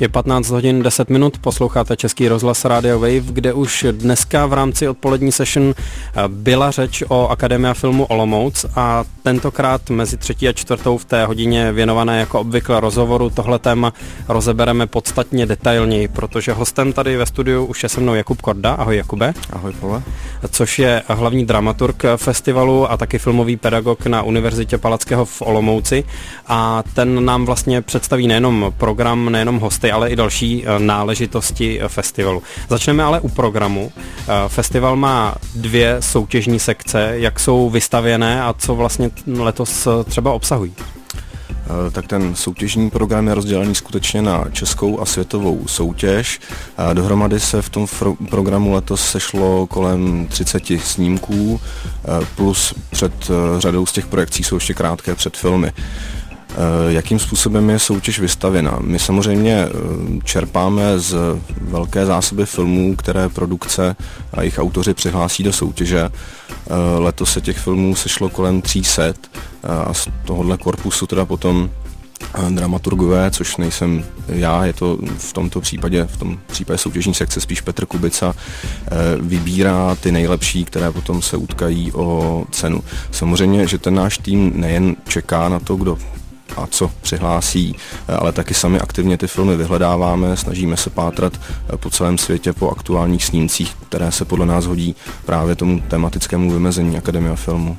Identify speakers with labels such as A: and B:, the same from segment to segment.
A: Je 15 hodin 10 minut, posloucháte Český rozhlas Radio Wave, kde už dneska v rámci odpolední session byla řeč o Akademia filmu Olomouc a tentokrát mezi 3. a 4. v té hodině věnované jako obvykle rozhovoru tohle téma rozebereme podstatně detailněji, protože hostem tady ve studiu už je se mnou Jakub Korda. Ahoj Jakube.
B: Ahoj Pavle.
A: Což je hlavní dramaturg festivalu a taky filmový pedagog na Univerzitě Palackého v Olomouci a ten nám vlastně představí nejenom program, nejenom hosty, ale i další náležitosti festivalu. Začneme ale u programu. Festival má 2 soutěžní sekce, jak jsou vystavěné a co vlastně letos třeba obsahují.
B: Tak ten soutěžní program je rozdělený skutečně na českou a světovou soutěž. Dohromady se v tom programu letos sešlo kolem 30 snímků, plus před řadou z těch projekcí jsou ještě krátké předfilmy. Jakým způsobem je soutěž vystavěna? My samozřejmě čerpáme z velké zásoby filmů, které produkce a jejich autoři přihlásí do soutěže. Letos se těch filmů sešlo kolem 300 a z tohohle korpusu teda potom dramaturgové, což nejsem já, je to v tom případě soutěžní sekce spíš Petr Kubica, vybírá ty nejlepší, které potom se utkají o cenu. Samozřejmě, že ten náš tým nejen čeká na to, kdo a co přihlásí, ale taky sami aktivně ty filmy vyhledáváme, snažíme se pátrat po celém světě po aktuálních snímcích, které se podle nás hodí právě tomu tematickému vymezení Akademia filmu.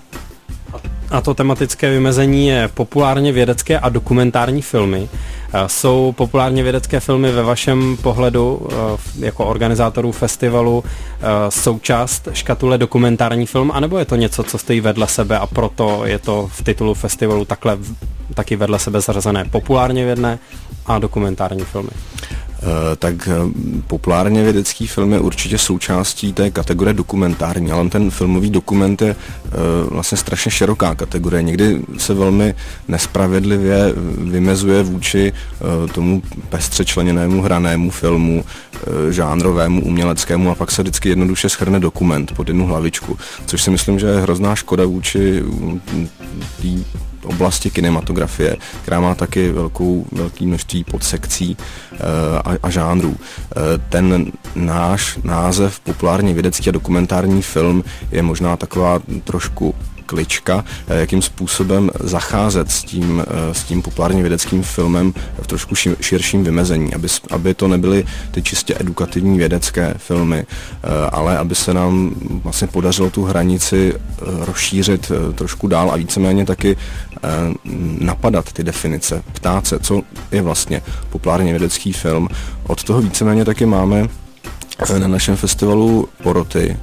A: A to tematické vymezení je populárně vědecké a dokumentární filmy. Jsou populárně vědecké filmy ve vašem pohledu jako organizátorů festivalu součást škatule dokumentární film, anebo je to něco, co stojí vedle sebe a proto je to v titulu festivalu taky vedle sebe zařazené populárně vědné a dokumentární filmy?
B: Tak populárně vědecký film je určitě součástí té kategorie dokumentární, ale ten filmový dokument je vlastně strašně široká kategorie. Někdy se velmi nespravedlivě vymezuje vůči tomu pestře členěnému hranému filmu, žánrovému, uměleckému a pak se vždycky jednoduše shrne dokument pod jednu hlavičku, což si myslím, že je hrozná škoda vůči té oblasti kinematografie, která má taky velké množství podsekcí a žánrů. Ten náš název populárně vědecký a dokumentární film je možná taková trošku klička, jakým způsobem zacházet s tím populárně vědeckým filmem v trošku širším vymezení, aby to nebyly ty čistě edukativní vědecké filmy, ale aby se nám vlastně podařilo tu hranici rozšířit trošku dál a víceméně taky napadat ty definice, ptát se, co je vlastně populárně vědecký film. Od toho víceméně taky máme na našem festivalu poroty,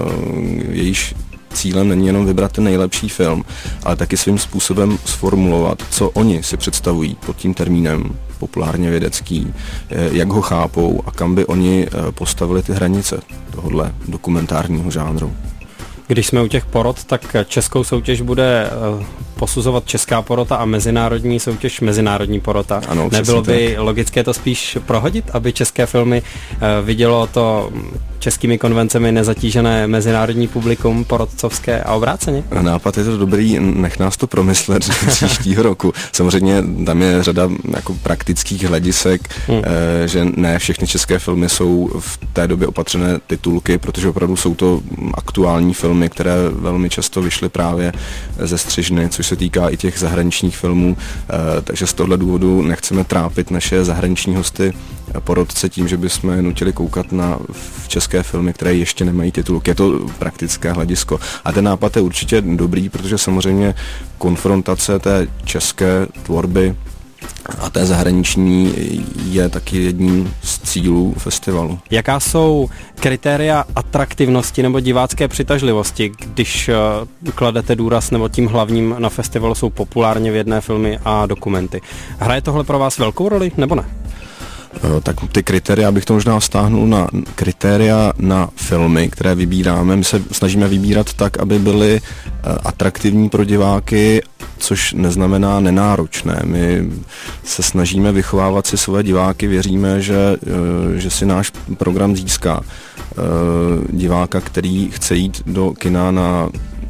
B: jejíž cílem není jenom vybrat ten nejlepší film, ale taky svým způsobem sformulovat, co oni si představují pod tím termínem populárně vědecký, jak ho chápou a kam by oni postavili ty hranice tohohle dokumentárního žánru.
A: Když jsme u těch porot, tak českou soutěž bude posuzovat česká porota a mezinárodní soutěž mezinárodní porota.
B: Ano,
A: nebylo by logické to spíš prohodit, aby české filmy vidělo to českými konvencemi nezatížené mezinárodní publikum porotcovské a obráceně?
B: Nápad je to dobrý, nech nás to promyslet příštího roku. Samozřejmě tam je řada jako praktických hledisek, že ne všechny české filmy jsou v té době opatřené titulky, protože opravdu jsou to aktuální filmy, které velmi často vyšly právě ze střižny, což se týká i těch zahraničních filmů, takže z tohle důvodu nechceme trápit naše zahraniční hosty porotce tím, že bychom je nutili koukat na české filmy, které ještě nemají titulky. Je to praktické hledisko. A ten nápad je určitě dobrý, protože samozřejmě konfrontace té české tvorby a té zahraniční je taky jedním z cílů festivalu.
A: Jaká jsou kritéria atraktivnosti nebo divácké přitažlivosti, když kladete důraz, nebo tím hlavním na festivalu jsou populárně vědné filmy a dokumenty? Hraje tohle pro vás velkou roli, nebo ne?
B: Tak ty kritéria bych to možná vztáhnul na kritéria na filmy, které vybíráme. My se snažíme vybírat tak, aby byly atraktivní pro diváky, což neznamená nenáročné. My se snažíme vychovávat si své diváky, věříme, že si náš program získá diváka, který chce jít do kina na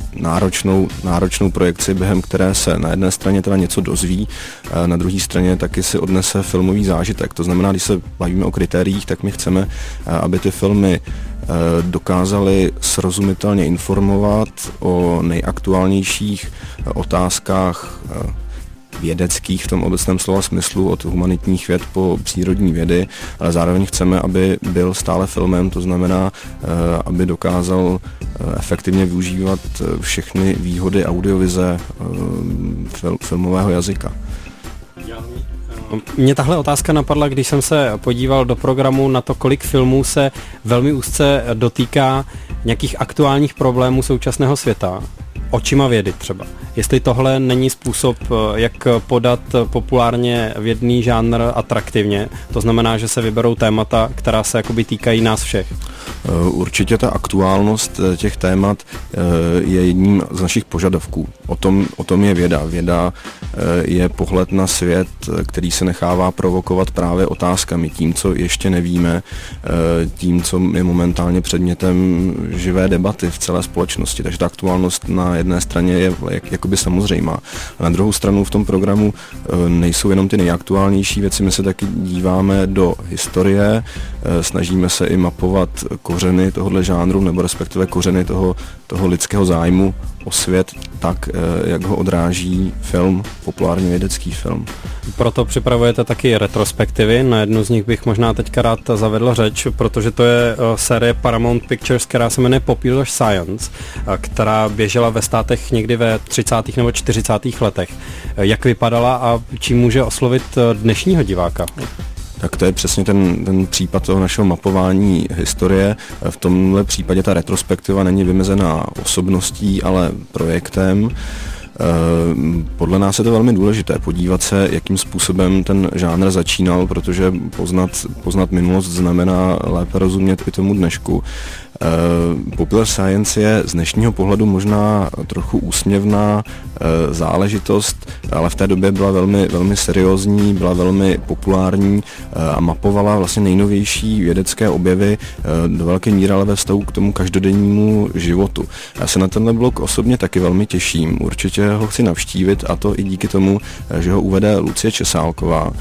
B: náročnou projekci, během které se na jedné straně teda něco dozví, na druhé straně taky si odnese filmový zážitek. To znamená, když se bavíme o kritériích, tak my chceme, aby ty filmy dokázali srozumitelně informovat o nejaktuálnějších otázkách vědeckých v tom obecném slova smyslu, od humanitních věd po přírodní vědy, ale zároveň chceme, aby byl stále filmem, to znamená, aby dokázal efektivně využívat všechny výhody audiovize filmového jazyka.
A: Mě tahle otázka napadla, když jsem se podíval do programu na to, kolik filmů se velmi úzce dotýká nějakých aktuálních problémů současného světa. Očima vědy třeba. Jestli tohle není způsob, jak podat populárně vědný žánr atraktivně, to znamená, že se vyberou témata, která se jakoby týkají nás všech.
B: Určitě ta aktuálnost těch témat je jedním z našich požadavků. O tom je věda. Věda je pohled na svět, který se nechává provokovat právě otázkami, tím, co ještě nevíme, tím, co je momentálně předmětem živé debaty v celé společnosti. Takže ta aktuálnost na jedné straně je jakoby samozřejmá. A na druhou stranu v tom programu nejsou jenom ty nejaktuálnější věci, my se taky díváme do historie, snažíme se i mapovat kořeny tohohle žánru, nebo respektive kořeny toho lidského zájmu o svět, tak, jak ho odráží film, populárně vědecký film.
A: Proto připravujete taky retrospektivy, na jednu z nich bych možná teďka rád zavedl řeč, protože to je série Paramount Pictures, která se jmenuje Popular Science, která běžela ve státech někdy ve 30. nebo 40. letech. Jak vypadala a čím může oslovit dnešního diváka?
B: Tak to je přesně ten případ toho našeho mapování historie. V tomhle případě ta retrospektiva není vymezená osobností, ale projektem. Podle nás je to velmi důležité podívat se, jakým způsobem ten žánr začínal, protože poznat minulost znamená lépe rozumět i tomu dnešku. Popular Science je z dnešního pohledu možná trochu úsměvná záležitost, ale v té době byla velmi, velmi seriózní, byla velmi populární a mapovala vlastně nejnovější vědecké objevy do velké míry, ale ve vztahu k tomu každodennímu životu. Já se na tenhle blog osobně taky velmi těším. Určitě ho chci navštívit, a to i díky tomu, že ho uvede Lucie Česálková.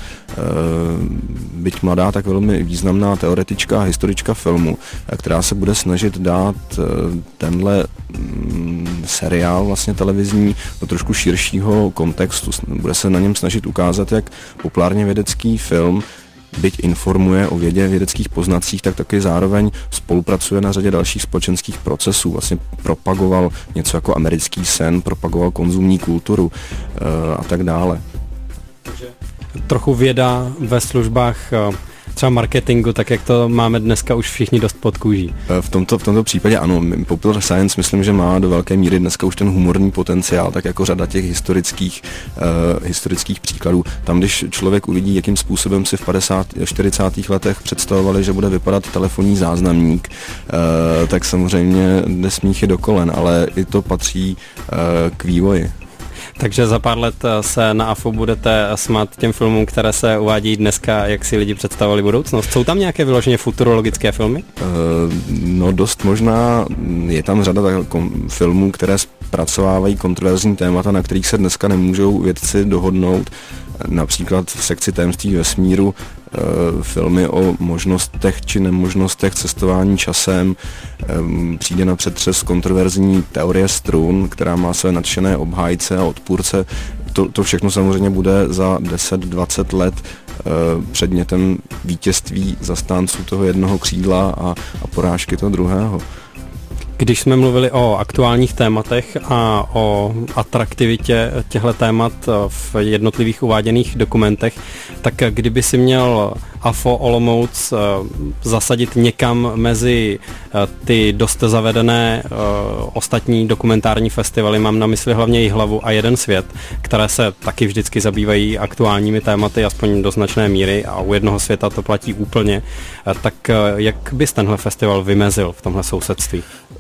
B: Byť mladá, tak velmi významná teoretička a historička filmu, která se bude snažit dát tenhle seriál vlastně televizní do trošku širšího kontextu. Bude se na něm snažit ukázat, jak populárně vědecký film byť informuje o vědě, vědeckých poznacích, tak taky zároveň spolupracuje na řadě dalších společenských procesů. Vlastně propagoval něco jako americký sen, propagoval konzumní kulturu a tak dále.
A: Takže trochu věda ve službách třeba marketingu, tak jak to máme dneska už všichni dost pod kůží.
B: V tomto případě ano, Popular Science myslím, že má do velké míry dneska už ten humorní potenciál, tak jako řada těch historických příkladů. Tam, když člověk uvidí, jakým způsobem si v 40. letech představovali, že bude vypadat telefonní záznamník, tak samozřejmě nesmích je do kolen, ale i to patří k vývoji.
A: Takže za pár let se na AFO budete smát těm filmům, které se uvádí dneska, jak si lidi představovali budoucnost. Jsou tam nějaké vyloženě futurologické filmy?
B: No dost možná. Je tam řada filmů, které zpracovávají kontroverzní témata, na kterých se dneska nemůžou vědci dohodnout. Například v sekci Tajemství vesmíru filmy o možnostech či nemožnostech cestování časem. Přijde na přetřes kontroverzní teorie strun, která má své nadšené obhájce a odpůrce. To všechno samozřejmě bude za 10-20 let předmětem vítězství zastánců toho jednoho křídla a porážky toho druhého.
A: Když jsme mluvili o aktuálních tématech a o atraktivitě těchto témat v jednotlivých uváděných dokumentech, tak kdyby si měl AFO Olomouc zasadit někam mezi ty dost zavedené ostatní dokumentární festivaly, mám na mysli hlavně Jihlavu a Jeden svět, které se taky vždycky zabývají aktuálními tématy, aspoň do značné míry, a u Jednoho světa to platí úplně, tak jak bys tenhle festival vymezil v tomhle sousedství?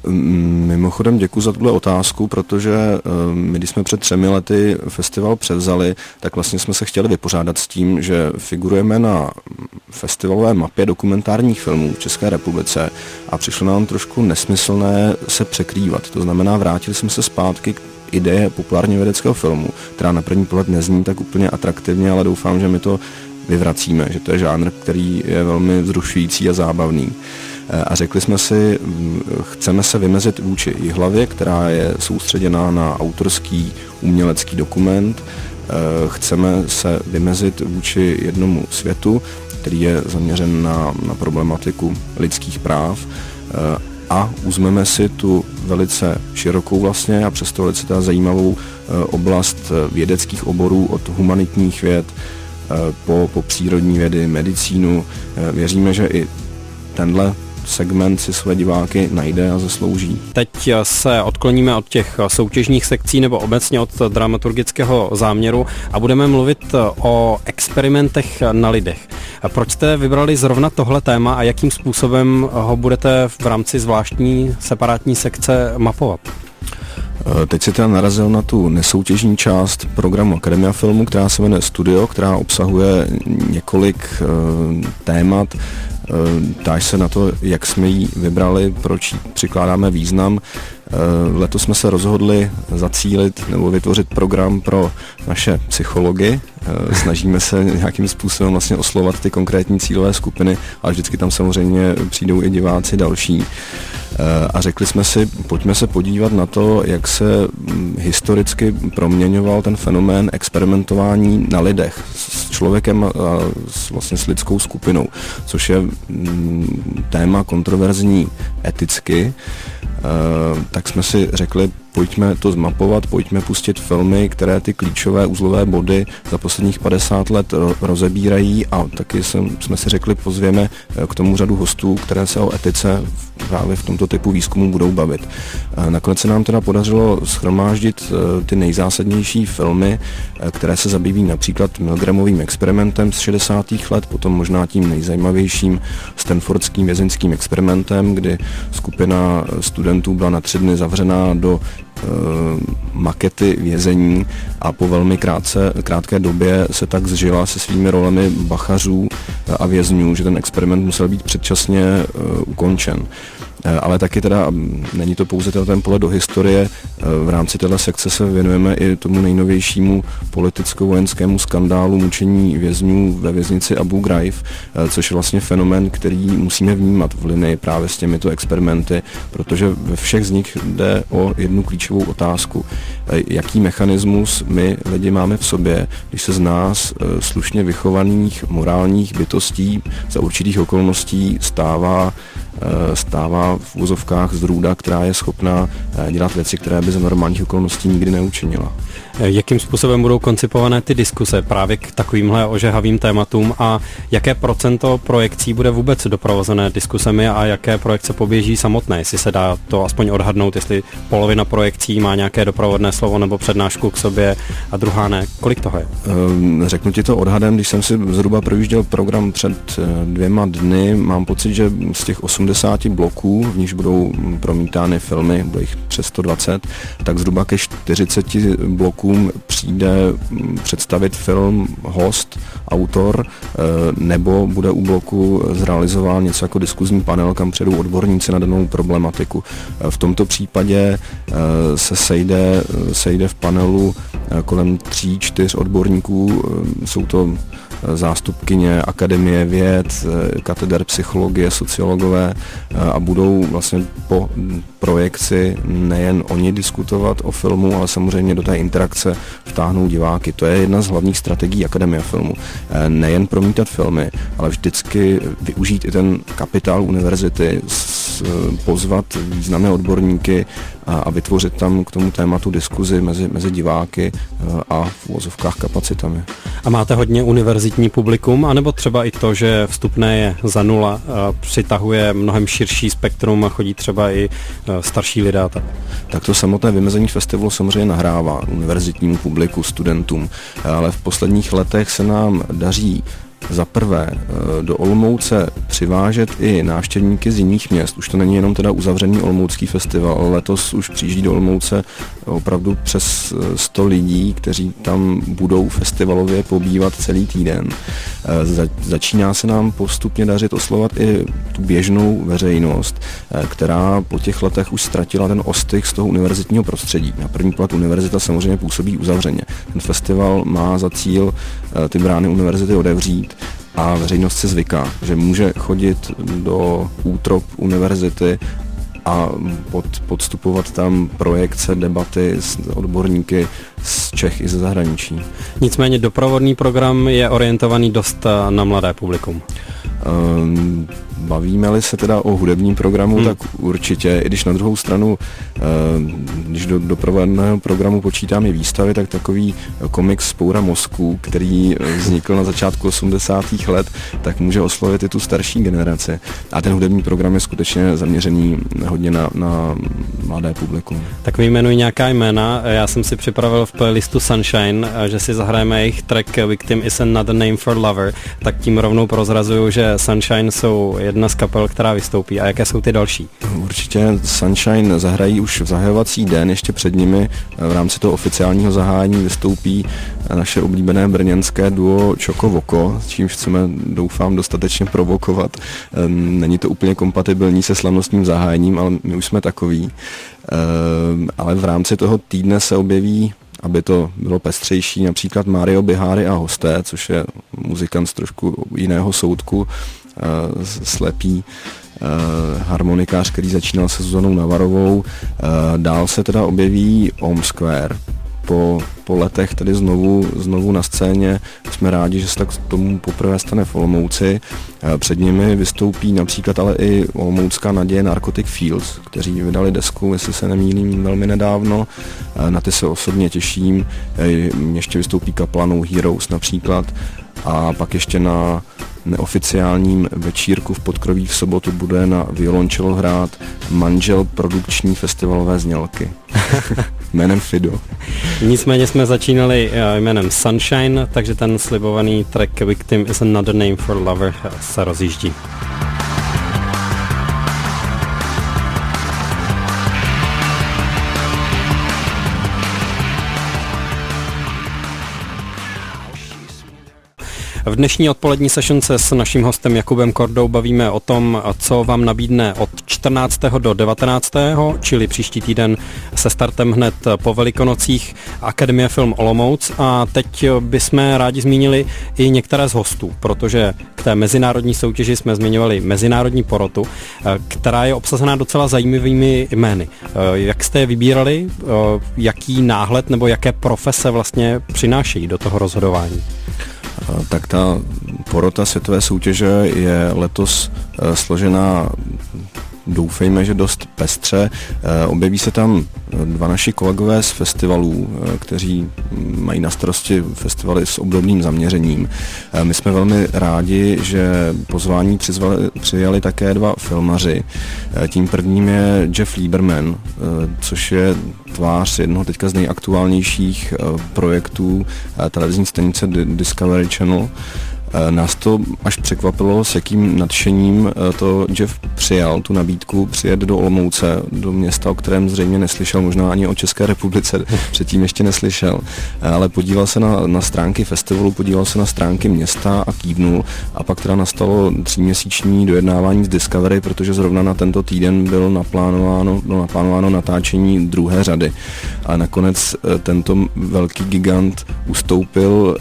B: Mimochodem děkuji za tuhle otázku, protože my, když jsme před 3 lety festival převzali, tak vlastně jsme se chtěli vypořádat s tím, že figurujeme na festivalové mapě dokumentárních filmů v České republice a přišlo nám trošku nesmyslné se překrývat. To znamená, vrátili jsme se zpátky k ideje populárně vědeckého filmu, která na první pohled nezní tak úplně atraktivně, ale doufám, že my to vyvracíme, že to je žánr, který je velmi vzrušující a zábavný. A řekli jsme si, chceme se vymezit vůči Jihlavě, která je soustředěná na autorský umělecký dokument, chceme se vymezit vůči jednomu světu, který je zaměřen na problematiku lidských práv a uzmeme si tu velice širokou vlastně a přesto velice teda zajímavou oblast vědeckých oborů od humanitních věd po přírodní vědy, medicínu. Věříme, že i tenhle segment si své diváky najde a zaslouží.
A: Teď se odkloníme od těch soutěžních sekcí nebo obecně od dramaturgického záměru a budeme mluvit o experimentech na lidech. Proč jste vybrali zrovna tohle téma a jakým způsobem ho budete v rámci zvláštní separátní sekce mapovat?
B: Teď se teda narazil na tu nesoutěžní část programu Akademia filmu, která se jmenuje Studio, která obsahuje několik témat. Táž se na to, jak jsme ji vybrali, proč jí přikládáme význam. Letos jsme se rozhodli zacílit nebo vytvořit program pro naše psychology. Snažíme se nějakým způsobem vlastně oslovat ty konkrétní cílové skupiny, ale vždycky tam samozřejmě přijdou i diváci další. A řekli jsme si, pojďme se podívat na to, jak se historicky proměňoval ten fenomén experimentování na lidech s člověkem a vlastně s lidskou skupinou, což je téma kontroverzní eticky. Tak jsme si řekli, pojďme to zmapovat, pojďme pustit filmy, které ty klíčové uzlové body za posledních 50 let rozebírají a taky jsme si řekli, pozvěme k tomu řadu hostů, které se o etice právě v tomto typu výzkumu budou bavit. Nakonec se nám teda podařilo shromáždit ty nejzásadnější filmy, které se zabývají například Milgramovým experimentem z 60. let, potom možná tím nejzajímavějším stanfordským vězeňským experimentem, kdy skupina studentů byla na 3 dny zavřená do makety vězení a po velmi krátké době se tak zžila se svými rolemi bachařů a vězňů, že ten experiment musel být předčasně ukončen. Ale taky teda není to pouze ten pohled do historie, v rámci této sekce se věnujeme i tomu nejnovějšímu politicko-vojenskému skandálu mučení vězňů ve věznici Abu Ghraib, což je vlastně fenomén, který musíme vnímat v linii právě s těmito experimenty, protože ve všech z nich jde o jednu klíčovou otázku. Jaký mechanismus my lidi máme v sobě, když se z nás slušně vychovaných morálních bytostí za určitých okolností stává v uvozovkách zrůda, která je schopná dělat věci, které by za normálních okolností nikdy neučinila.
A: Jakým způsobem budou koncipované ty diskuse právě k takovýmhle ožehavým tématům a jaké procento projekcí bude vůbec doprovozené diskusemi a jaké projekce poběží samotné, jestli se dá to aspoň odhadnout, jestli polovina projekcí má nějaké doprovodné slovo nebo přednášku k sobě a druhá ne. Kolik toho je?
B: Řeknu ti to odhadem, když jsem si zhruba projížděl program před 2 dny, mám pocit, že z těch 80 bloků, v níž budou promítány filmy, bude jich přes 120, tak zhruba ke 40 blokům přijde představit film host, autor, nebo bude u bloku zrealizován něco jako diskuzní panel, kam přijdou odborníci na danou problematiku. V tomto případě se sejde v panelu kolem 3-4 odborníků, jsou to zástupkyně Akademie věd, kateder psychologie, sociologové a budou vlastně po projekci nejen oni diskutovat o filmu, ale samozřejmě do té interakce vtáhnou diváky. To je jedna z hlavních strategií Akademie filmu. Nejen promítat filmy, ale vždycky využít i ten kapitál univerzity, pozvat významné odborníky a vytvořit tam k tomu tématu diskuzi mezi diváky a v uvozovkách kapacitami.
A: A máte hodně univerzitní publikum, anebo třeba i to, že vstupné je za 0, přitahuje mnohem širší spektrum a chodí třeba i starší lidé?
B: Tak to samotné vymezení festivalu samozřejmě nahrává univerzitnímu publiku, studentům, ale v posledních letech se nám daří za prvé do Olomouce přivážet i návštěvníky z jiných měst. Už to není jenom teda uzavřený olomoucký festival, ale letos už přijíždí do Olomouce opravdu přes 100 lidí, kteří tam budou festivalově pobývat celý týden. Začíná se nám postupně dařit oslovovat i tu běžnou veřejnost, která po těch letech už ztratila ten ostych z toho univerzitního prostředí. Na první pohled univerzita samozřejmě působí uzavřeně. Ten festival má za cíl ty brány univerzity otevřít a veřejnost se zvyká, že může chodit do útrop univerzity a podstupovat tam projekce, debaty s odborníky z Čech i ze zahraničí.
A: Nicméně doprovodný program je orientovaný dost na mladé publikum.
B: Bavíme-li se teda o hudebním programu, tak určitě, i když na druhou stranu, když do doprovodného programu počítáme výstavy, tak takový komiks Vzpoura mozků, který vznikl na začátku 80. let, tak může oslovit i tu starší generaci. A ten hudební program je skutečně zaměřený hodně na mladé publikum.
A: Tak vyjmenuji nějaká jména. Já jsem si připravil v playlistu Sunshine, že si zahrajeme jejich track Victim is another name for lover, tak tím rovnou prozrazuju, že Sunshine jsou jedna z kapel, která vystoupí. A jaké jsou ty další?
B: Určitě Sunshine zahrají už v zahajovací den, ještě před nimi v rámci toho oficiálního zahájení vystoupí naše oblíbené brněnské duo Čoko Voko, s čímž chceme, doufám, dostatečně provokovat. Není to úplně kompatibilní se slavnostním zahájením, ale my už jsme takový. Ale v rámci toho týdne se objeví, aby to bylo pestřejší, například Mario Bihari a hosté, což je muzikant z trošku jiného soudku, slepý harmonikář, který začínal se Zuzanou Navarovou. Dál se teda objeví Home Square. Po letech tedy znovu na scéně. Jsme rádi, že se tak tomu poprvé stane v Olomouci. Před nimi vystoupí například ale i olomoucká naděje Narcotic Fields, kteří vydali desku, jestli se nemýlím, velmi nedávno. Na ty se osobně těším. Ještě vystoupí kapela No Heroes například. A pak ještě na neoficiálním večírku v Podkroví v sobotu bude na violoncello hrát manžel produkční festivalové znělky. Jménem Fido.
A: Nicméně jsme začínali jménem Sunshine, takže ten slibovaný track Victim is another name for lover se rozjíždí. V dnešní odpolední sešence s naším hostem Jakubem Kordou bavíme o tom, co vám nabídne od 14. do 19., čili příští týden se startem hned po Velikonocích Akademie Film Olomouc. A teď bychom rádi zmínili i některé z hostů, protože k té mezinárodní soutěži jsme zmiňovali mezinárodní porotu, která je obsazená docela zajímavými jmény. Jak jste je vybírali, jaký náhled nebo jaké profese vlastně přinášejí do toho rozhodování?
B: Tak ta porota světové soutěže je letos složená, doufejme, že dost pestře. Objeví se tam dva naši kolegové z festivalů, kteří mají na starosti festivaly s obdobným zaměřením. My jsme velmi rádi, že pozvání přijali také dva filmaři. Tím prvním je Jeff Lieberman, což je tvář jednoho teďka z nejaktuálnějších projektů televizní stanice Discovery Channel. Nás to až překvapilo, s jakým nadšením to Jeff přijal, tu nabídku přijet do Olomouce, do města, o kterém zřejmě neslyšel, možná ani o České republice předtím ještě neslyšel, ale podíval se na stránky festivalu, podíval se na stránky města a kývnul, a pak teda nastalo 3měsíční dojednávání z Discovery, protože zrovna na tento týden bylo naplánováno natáčení druhé řady. A nakonec tento velký gigant ustoupil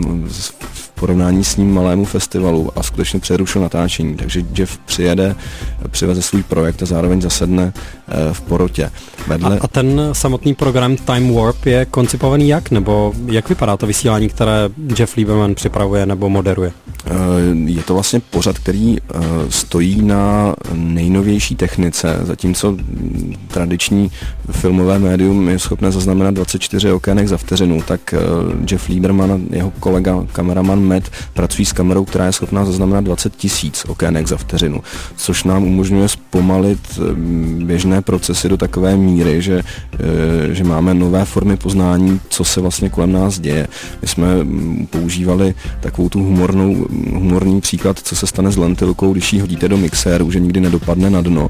B: v porovnání s ním malému festivalu a skutečně přerušil natáčení. Takže Jeff přiveze svůj projekt a zároveň zasedne v porotě.
A: A ten samotný program Time Warp je koncipovaný jak? Nebo jak vypadá to vysílání, které Jeff Lieberman připravuje nebo moderuje?
B: Je to vlastně pořad, který stojí na nejnovější technice, zatímco tradiční filmové médium je schopné zaznamenat 24 okének za vteřinu, tak Jeff Lieberman a jeho kolega kameraman Met pracují s kamerou, která je schopná zaznamenat 20 000 okének za vteřinu, což nám umožňuje zpomalit běžné procesy do takové míry, že máme nové formy poznání, co se vlastně kolem nás děje. My jsme používali takovou tu humorný příklad, co se stane s lentilkou, když ji hodíte do mixéru, že nikdy nedopadne na dno.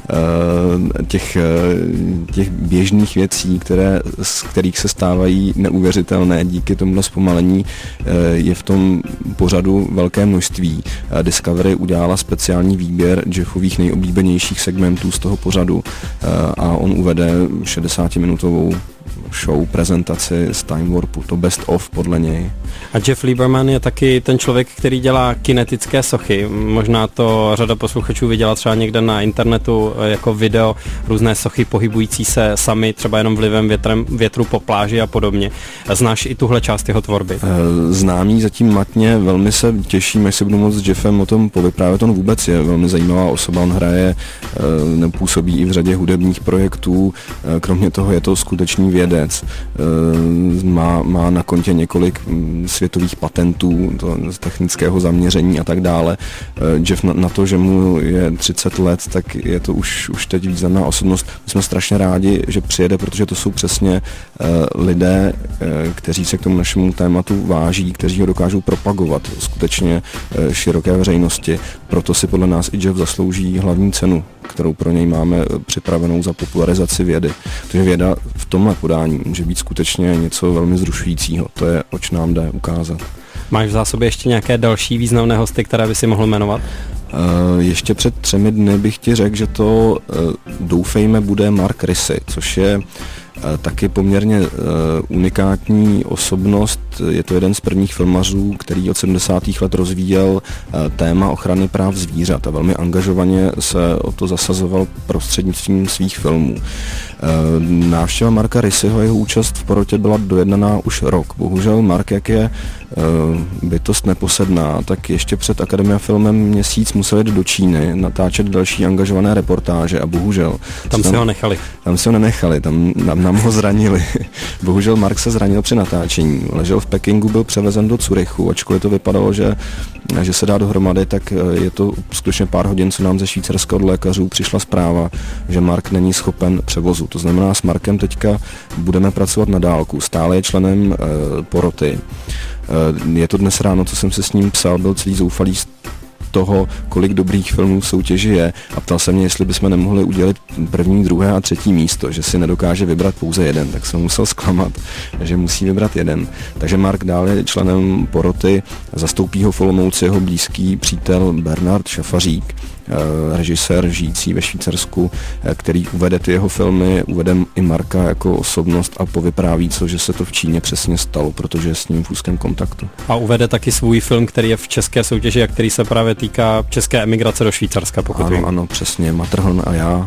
B: Těch běžných věcí, z kterých se stávají neuvěřitelné díky tomuhle zpomalení, je v tom pořadu velké množství. Discovery udělala speciální výběr Jeffových nejoblíbenějších segmentů z toho pořadu a on uvede 60-minutovou show, prezentaci z Time Warpu, to best of podle něj.
A: A Jeff Lieberman je taky ten člověk, který dělá kinetické sochy. Možná to řada posluchačů viděla třeba někde na internetu jako video, různé sochy pohybující se sami, třeba jenom vlivem větru po pláži a podobně. Znáš i tuhle část jeho tvorby?
B: Znám jí zatím matně, velmi se těším, až se budu moct s Jeffem o tom povyprávět. On vůbec je velmi zajímavá osoba, on hraje, působí i v řadě hudebních projektů, kromě toho je to skutečný vědec. Má na kontě několik světových patentů, z technického zaměření a tak dále. Jeff na to, že mu je 30 let, tak je to už teď významná osobnost. My jsme strašně rádi, že přijede, protože to jsou přesně lidé, kteří se k tomu našemu tématu váží, kteří ho dokážou propagovat skutečně široké veřejnosti. Proto si podle nás i Jeff zaslouží hlavní cenu, kterou pro něj máme připravenou za popularizaci vědy. Takže věda v tomhle podání může být skutečně něco velmi zrušujícího. To je, oč nám jde ukázat.
A: Máš v zásobě ještě nějaké další významné hosty, které by si mohl jmenovat?
B: Ještě před 3 dny bych ti řekl, že to doufejme bude Mark Rissy, což je taky poměrně unikátní osobnost. Je to jeden z prvních filmařů, který od 70. let rozvíjel téma ochrany práv zvířat a velmi angažovaně se o to zasazoval prostřednictvím svých filmů. Návštěva Marka Rissyho, jeho účast v porotě byla dojednaná už rok. Bohužel Mark, jak je bytost neposedná, tak ještě před Academia Filmem měsíc musel jít do Číny, natáčet další angažované reportáže a bohužel...
A: Tam si ho nechali.
B: Tam si ho nenechali, tam nám ho zranili. Bohužel Mark se zranil při natáčení. Ležel v Pekingu, byl převezen do Curychu, ačkoliv to vypadalo, že se dá dohromady, tak je to skutečně pár hodin, co nám ze Švýcarska od lékařů přišla zpráva, že Mark není schopen převozu. To znamená, s Markem teďka budeme pracovat na dálku. Stále je členem poroty. Je to dnes ráno, co jsem se s ním psal, byl celý zoufalý z toho, kolik dobrých filmů v soutěži je a ptal se mě, jestli bychom nemohli udělat 1., 2. a 3. místo, že si nedokáže vybrat pouze jeden, tak jsem musel zklamat, že musí vybrat jeden. Takže Mark dál je členem poroty, zastoupí ho v Olomouci jeho blízký přítel Bernard Šafařík, režisér žijící ve Švýcarsku, který uvede ty jeho filmy, uvede i Marka jako osobnost a povypráví, že se to v Číně přesně stalo, protože je s ním v úzkém kontaktu.
A: A uvede taky svůj film, který je v české soutěži a který se právě týká české emigrace do Švýcarska, pokud vím.
B: Ano, přesně, Matterhorn a já.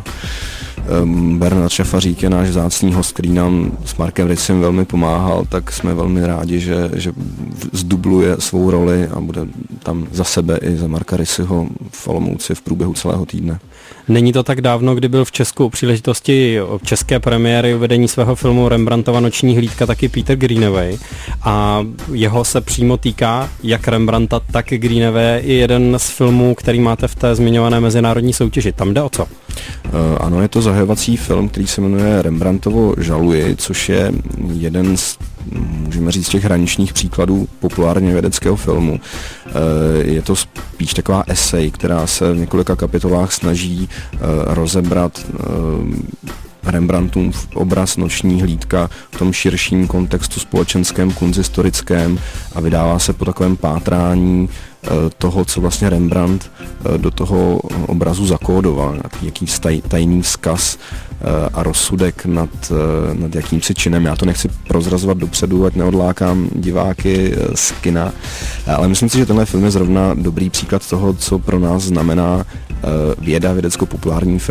B: Bernard Šafařík je náš vzácný host, který nám s Markem Rissym velmi pomáhal, tak jsme velmi rádi, že zdubluje svou roli a bude tam za sebe i za Marka Rissyho v Olomouci v průběhu celého týdne.
A: Není to tak dávno, kdy byl v Česku u příležitosti české premiéry uvedení svého filmu Rembrandtova noční hlídka taky Peter Greenaway a jeho se přímo týká jak Rembrandta, tak Greenaway i jeden z filmů, který máte v té zmiňované mezinárodní soutěži. Tam jde o co?
B: Ano, je to zahajovací film, který se jmenuje Rembrandtovo žaluji, což je jeden z, můžeme říct, těch hraničních příkladů populárně vědeckého filmu. Je to spíš taková esej, která se v několika kapitolách snaží rozebrat Rembrandtův obraz Noční hlídka v tom širším kontextu společenském, kunsthistorickém a vydává se po takovém pátrání toho, co vlastně Rembrandt do toho obrazu zakódoval, jaký tajný vzkaz a rozsudek nad jakýmsi činem. Já to nechci prozrazovat dopředu, ať neodlákám diváky z kina, ale myslím si, že tenhle film je zrovna dobrý příklad toho, co pro nás znamená věda, vědecko-populární film.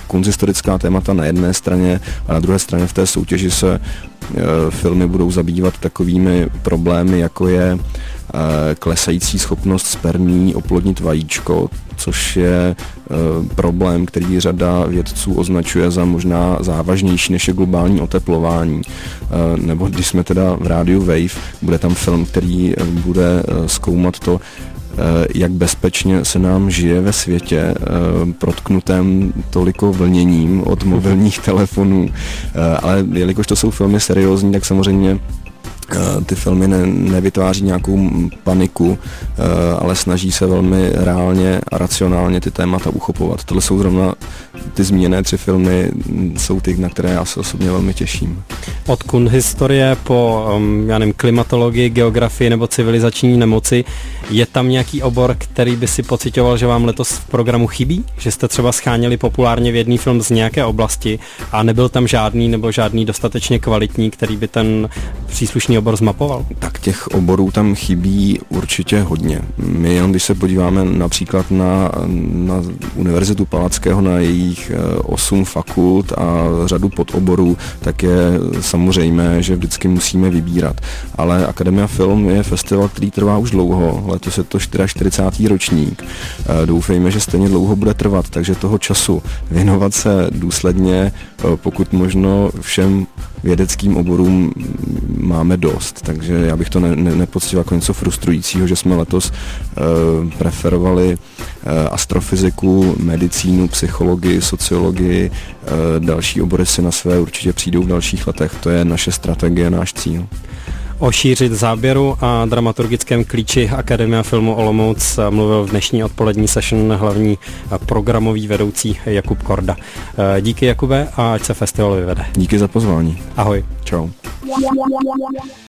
B: konzistorická témata na jedné straně a na druhé straně v té soutěži se filmy budou zabývat takovými problémy, jako je klesající schopnost spermí oplodnit vajíčko, což je problém, který řada vědců označuje za možná závažnější než je globální oteplování. Nebo když jsme teda v rádiu Wave, bude tam film, který bude zkoumat to, jak bezpečně se nám žije ve světě protknutém toliko vlněním od mobilních telefonů. Ale jelikož to jsou filmy seriózní, tak samozřejmě ty filmy nevytváří nějakou paniku, ale snaží se velmi reálně a racionálně ty témata uchopovat. Tohle jsou zrovna ty zmíněné 3 filmy, jsou ty, na které já se osobně velmi těším.
A: Od kunsthistorie po já nevím, klimatologii, geografii nebo civilizační nemoci, je tam nějaký obor, který by si pocitoval, že vám letos v programu chybí? Že jste třeba scháněli populárně vědný film z nějaké oblasti a nebyl tam žádný nebo žádný dostatečně kvalitní, který by ten příslušný obor zmapoval?
B: Tak těch oborů tam chybí určitě hodně. My jenom když se podíváme například na Univerzitu Palackého, na jejich 8 fakult a řadu podoborů, tak je samozřejmé, že vždycky musíme vybírat. Ale Akademia Film je festival, který trvá už dlouho. Letos je to 44. ročník. Doufejme, že stejně dlouho bude trvat, takže toho času věnovat se důsledně, pokud možno všem vědeckým oborům máme dost, takže já bych to nepoctil jako něco frustrujícího, že jsme letos preferovali astrofyziku, medicínu, psychologii, sociologii, další obory si na své určitě přijdou v dalších letech, to je naše strategie, náš cíl.
A: O šířit záběru a dramaturgickém klíči Akademia Filmu Olomouc mluvil v dnešní odpolední session hlavní programový vedoucí Jakub Korda. Díky, Jakube, a ať se festival vyvede.
B: Díky za pozvání.
A: Ahoj.
B: Čau.